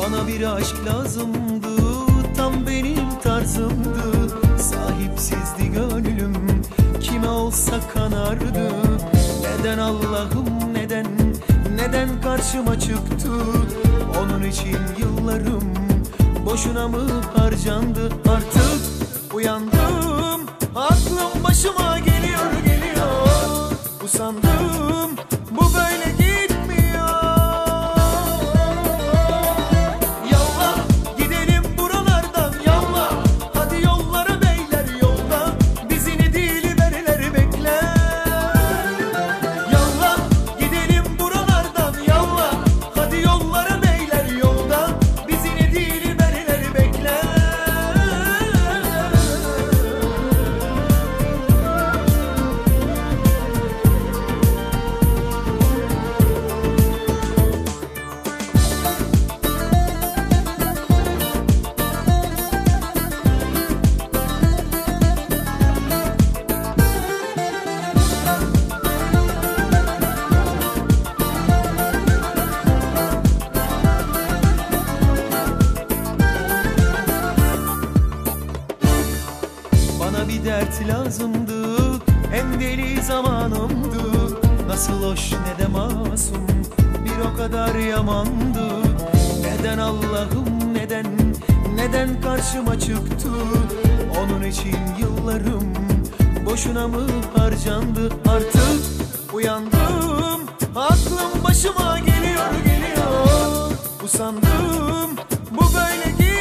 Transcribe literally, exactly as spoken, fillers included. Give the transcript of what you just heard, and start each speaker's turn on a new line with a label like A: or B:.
A: Bana bir aşk lazımdı, tam benim tarzımdı. Sahipsizdi gönlüm, kime olsa kanardı. Neden Allah'ım neden, neden karşıma çıktı? Onun için yıllarım boşuna mı harcandı? Artık uyandım, aklım başıma geliyor geliyor. Usandım, bu böyle gitmiyor. Yallah gidelim buralardan yallah. Hadi yollara beyler yolda, bizi ne diliverler bekler. Yallah gidelim buralardan yallah. Hadi yollara beyler yolda, bizi ne diliverler bekler. Bana bir dert lazımdı, en deli zamanımdı. Nasıl hoş ne de masum, bir o kadar yamandı. Neden Allah'ım neden, neden karşıma çıktı? Onun için yıllarım boşuna mı harcandı? Artık uyandım, aklım başıma geliyor geliyor. Usandım, bu böyle